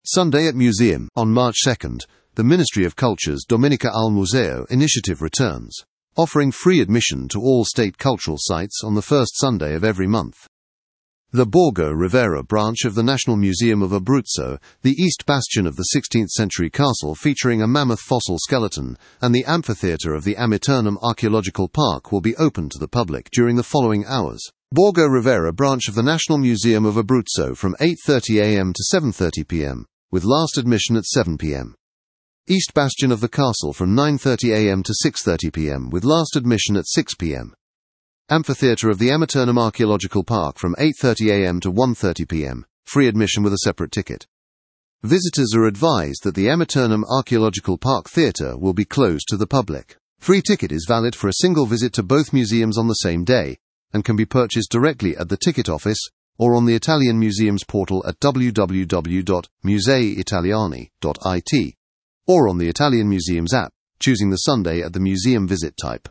Sunday at Museum. On March 2nd, the Ministry of Culture's Domenica al Museo initiative returns, offering free admission to all state cultural sites on the first Sunday of every month. The Borgo Rivera branch of the National Museum of Abruzzo, the east bastion of the 16th-century castle featuring a mammoth fossil skeleton, and the amphitheatre of the Amiternum Archaeological Park will be open to the public during the following hours. Borgo Rivera branch of the National Museum of Abruzzo from 8:30 a.m. to 7:30 p.m, with last admission at 7 p.m. East bastion of the castle from 9:30 a.m. to 6:30 p.m, with last admission at 6 p.m. Amphitheatre of the Amiternum Archaeological Park from 8:30 a.m. to 1:30 p.m, free admission with a separate ticket. Visitors are advised that the Amiternum Archaeological Park Theatre will be closed to the public. Free ticket is valid for a single visit to both museums on the same day, and can be purchased directly at the ticket office or on the Italian Museums portal at www.museiitaliani.it, or on the Italian Museums app, choosing the Sunday at the museum visit type.